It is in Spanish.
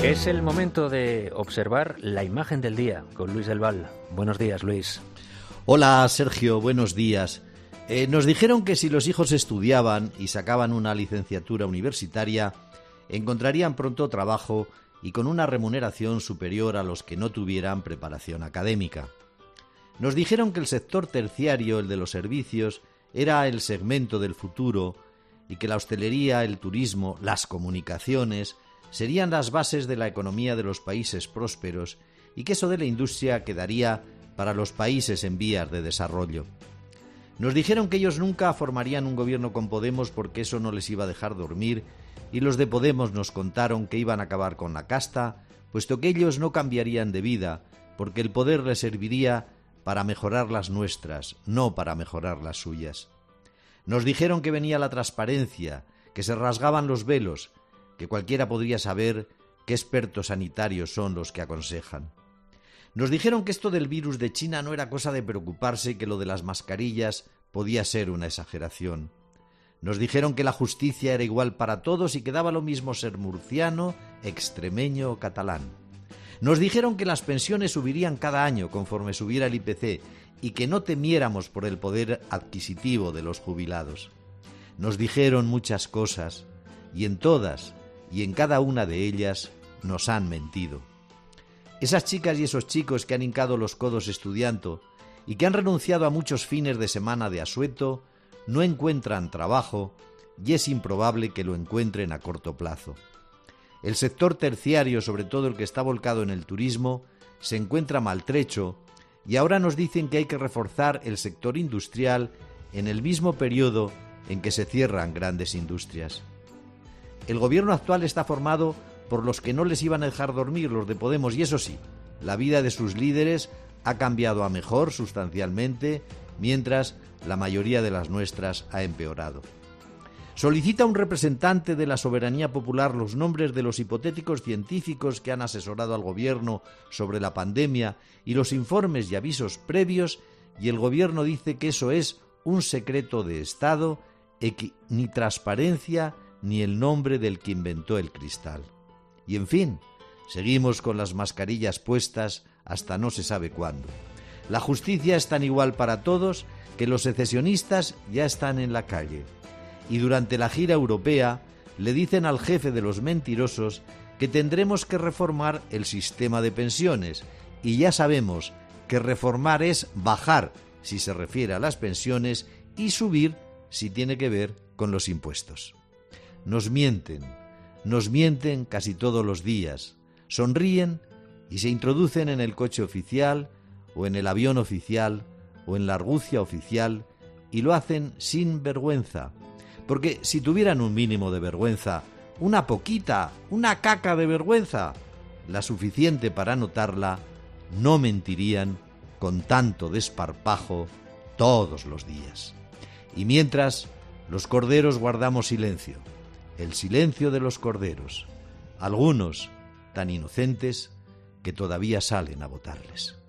Es el momento de observar la imagen del día con Luis del Val. Buenos días, Luis. Hola, Sergio, buenos días. Nos dijeron que si los hijos estudiaban y sacaban una licenciatura universitaria, encontrarían pronto trabajo y con una remuneración superior a los que no tuvieran preparación académica. Nos dijeron que el sector terciario, el de los servicios, era el segmento del futuro y que la hostelería, el turismo, las comunicaciones serían las bases de la economía de los países prósperos y que eso de la industria quedaría para los países en vías de desarrollo. Nos dijeron que ellos nunca formarían un gobierno con Podemos porque eso no les iba a dejar dormir, y los de Podemos nos contaron que iban a acabar con la casta, puesto que ellos no cambiarían de vida, porque el poder les serviría para mejorar las nuestras, no para mejorar las suyas. Nos dijeron que venía la transparencia, que se rasgaban los velos, que cualquiera podría saber qué expertos sanitarios son los que aconsejan. Nos dijeron que esto del virus de China no era cosa de preocuparse y que lo de las mascarillas podía ser una exageración. Nos dijeron que la justicia era igual para todos y que daba lo mismo ser murciano, extremeño o catalán. Nos dijeron que las pensiones subirían cada año conforme subiera el IPC y que no temiéramos por el poder adquisitivo de los jubilados. Nos dijeron muchas cosas y en todas y en cada una de ellas nos han mentido. Esas chicas y esos chicos que han hincado los codos estudiando y que han renunciado a muchos fines de semana de asueto no encuentran trabajo y es improbable que lo encuentren a corto plazo. El sector terciario, sobre todo el que está volcado en el turismo, se encuentra maltrecho y ahora nos dicen que hay que reforzar el sector industrial en el mismo periodo en que se cierran grandes industrias. El gobierno actual está formado por los que no les iban a dejar dormir, los de Podemos, y eso sí, la vida de sus líderes ha cambiado a mejor sustancialmente, mientras la mayoría de las nuestras ha empeorado. Solicita un representante de la soberanía popular los nombres de los hipotéticos científicos que han asesorado al gobierno sobre la pandemia y los informes y avisos previos, y el gobierno dice que eso es un secreto de Estado y que ni transparencia ni el nombre del que inventó el cristal. Y en fin, seguimos con las mascarillas puestas hasta no se sabe cuándo. La justicia es tan igual para todos que los secesionistas ya están en la calle. Y durante la gira europea le dicen al jefe de los mentirosos que tendremos que reformar el sistema de pensiones. Y ya sabemos que reformar es bajar si se refiere a las pensiones y subir si tiene que ver con los impuestos. Nos mienten casi todos los días, sonríen y se introducen en el coche oficial o en el avión oficial o en la argucia oficial y lo hacen sin vergüenza, porque si tuvieran un mínimo de vergüenza, una poquita, una caca de vergüenza, la suficiente para notarla, no mentirían con tanto desparpajo todos los días. Y mientras, los corderos guardamos silencio. El silencio de los corderos, algunos tan inocentes que todavía salen a votarles.